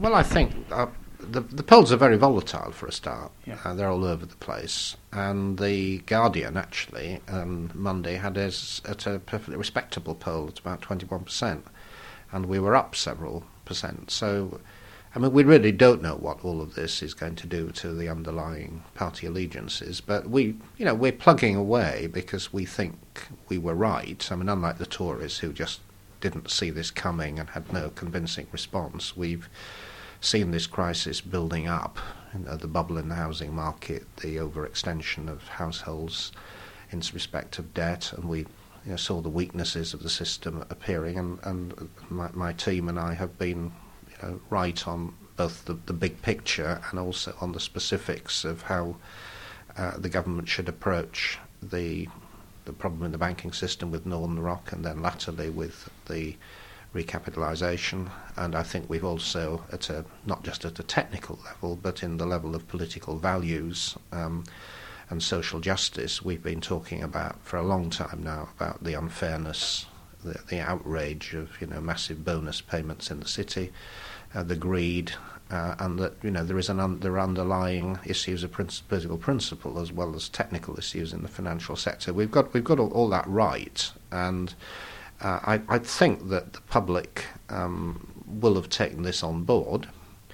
Well, I think the polls are very volatile for a start. Yeah. They're all over the place. And the Guardian, actually, on Monday had us at a perfectly respectable poll at about 21%. And we were up several percent. So, I mean, we really don't know what all of this is going to do to the underlying party allegiances. But we're plugging away because we think we were right. I mean, unlike the Tories, who just didn't see this coming and had no convincing response, we've seen this crisis building up, the bubble in the housing market, the overextension of households in respect of debt, and we saw the weaknesses of the system appearing, and my team and I have been right on both the big picture and also on the specifics of how the government should approach the problem in the banking system with Northern Rock, and then latterly with the recapitalisation. And I think we've also, not just at a technical level, but in the level of political values and social justice, we've been talking about for a long time now about the unfairness, the outrage of massive bonus payments in the city, the greed, and that there are underlying issues of political principle as well as technical issues in the financial sector. We've got all that right, and I think that the public will have taken this on board.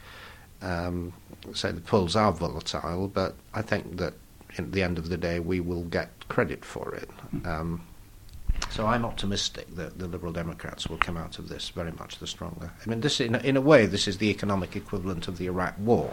So the polls are volatile, but I think that at the end of the day we will get credit for it. So I'm optimistic that the Liberal Democrats will come out of this very much the stronger. I mean, this in a way, this is the economic equivalent of the Iraq War.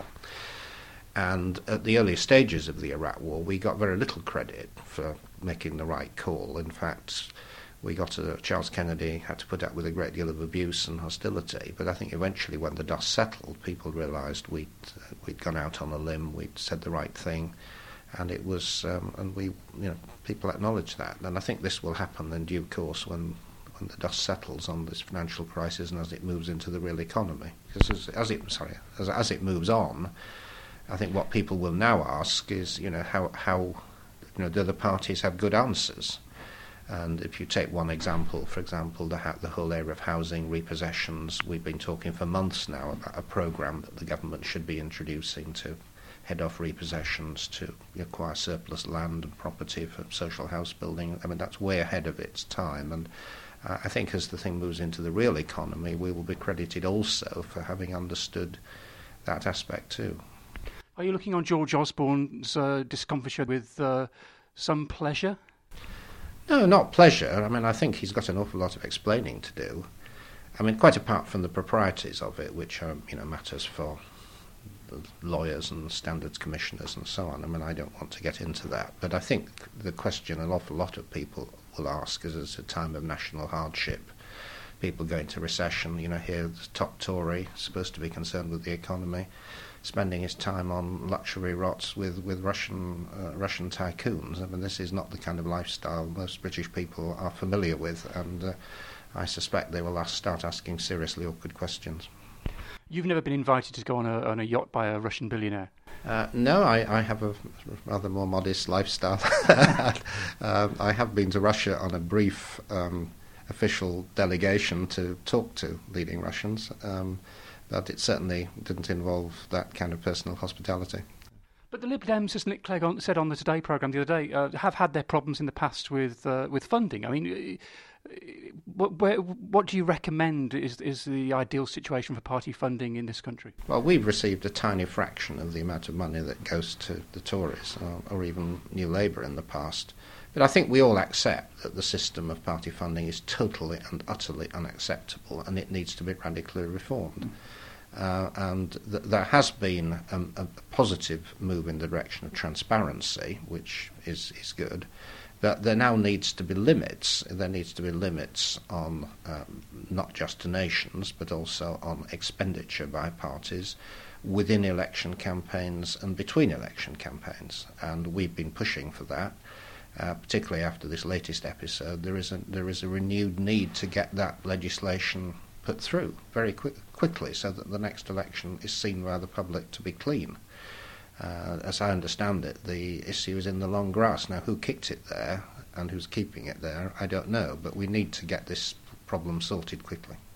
And at the early stages of the Iraq War, we got very little credit for making the right call. In fact, Charles Kennedy had to put up with a great deal of abuse and hostility. But I think eventually, when the dust settled, people realised we'd gone out on a limb, we'd said the right thing, and it was, people acknowledged that. And I think this will happen in due course when the dust settles on this financial crisis and as it moves into the real economy. Because as it moves on, I think what people will now ask is, how do the parties have good answers? And if you take one example, for example, the whole area of housing repossessions, we've been talking for months now about a programme that the government should be introducing to head off repossessions, to acquire surplus land and property for social house building. I mean, that's way ahead of its time. And I think as the thing moves into the real economy, we will be credited also for having understood that aspect too. Are you looking on George Osborne's discomfiture with some pleasure? No, not pleasure. I mean, I think he's got an awful lot of explaining to do. I mean, quite apart from the proprieties of it, which are, matters for the lawyers and standards commissioners and so on. I mean, I don't want to get into that. But I think the question an awful lot of people will ask is, it's a time of national hardship, people going to recession, here the top Tory, supposed to be concerned with the economy, spending his time on luxury rots with Russian tycoons. I mean, this is not the kind of lifestyle most British people are familiar with, and I suspect they will start asking seriously awkward questions. You've never been invited to go on a yacht by a Russian billionaire? No, I have a rather more modest lifestyle. I have been to Russia on a brief official delegation to talk to leading Russians, but it certainly didn't involve that kind of personal hospitality. But the Lib Dems, as Nick Clegg said on the Today programme the other day, have had their problems in the past with funding. I mean, what do you recommend is the ideal situation for party funding in this country? Well, we've received a tiny fraction of the amount of money that goes to the Tories or even New Labour in the past. But I think we all accept that the system of party funding is totally and utterly unacceptable, and it needs to be radically reformed. There has been a positive move in the direction of transparency, which is good. But there now needs to be limits. There needs to be limits on not just donations, but also on expenditure by parties within election campaigns and between election campaigns. And we've been pushing for that. Particularly after this latest episode, there is a renewed need to get that legislation put through very quickly, so that the next election is seen by the public to be clean. As I understand it, the issue is in the long grass. Now, who kicked it there and who's keeping it there, I don't know, but we need to get this problem sorted quickly.